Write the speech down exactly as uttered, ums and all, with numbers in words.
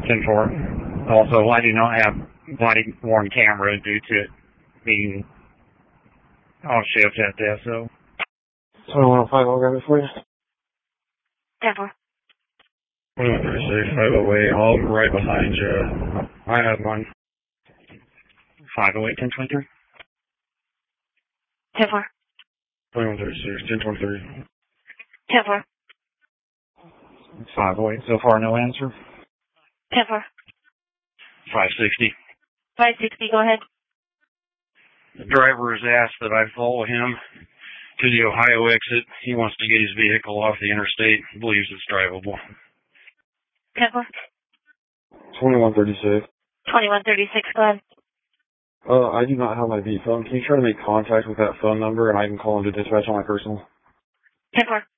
ten four. Also, I do not have body-worn camera due to it being on shift at that, so. twenty-one oh five, I'll grab it for you. ten four. twenty-one thirty-six, five oh eight, all right behind you. I have one. five oh eight, ten twenty-three. ten four. twenty-one thirty-six, ten twenty-three. ten four. five oh eight, so far no answer. ten four. five sixty. five sixty, go ahead. The driver has asked that I follow him to the Ohio exit. He wants to get his vehicle off the interstate. He believes it's drivable. ten four. twenty-one thirty-six. twenty-one thirty-six, go ahead. Uh, I do not have my V phone. Can you try to make contact with that phone number and I can call into dispatch on my personal? ten four.